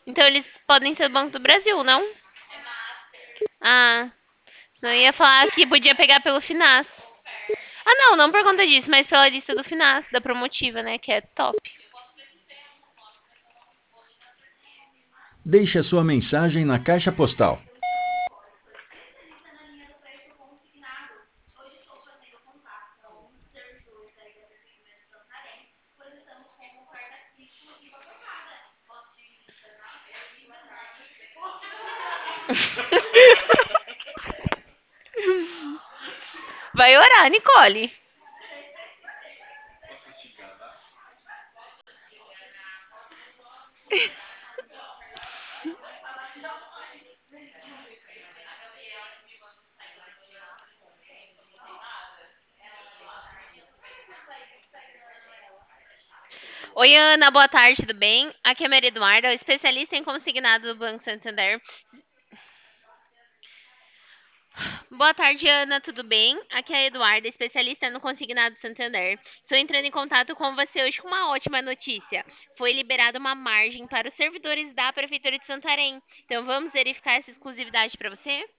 Então eles podem ser do Banco do Brasil, não? Ah, senão eu ia falar que podia pegar pelo Finas. Ah, não, não por conta disso, mas pela lista do Finas, da promotiva, né? Que é top. Deixe a sua mensagem na caixa postal. Vai orar, Nicole. Oi, Ana, boa tarde, tudo bem? Aqui é a Maria Eduarda, especialista em consignado do Banco Santander. Boa tarde, Ana, tudo bem? Aqui é a Eduarda, especialista no consignado Santander. Estou entrando em contato com você hoje com uma ótima notícia. Foi liberada uma margem para os servidores da Prefeitura de Santarém. Então, vamos verificar essa exclusividade para você?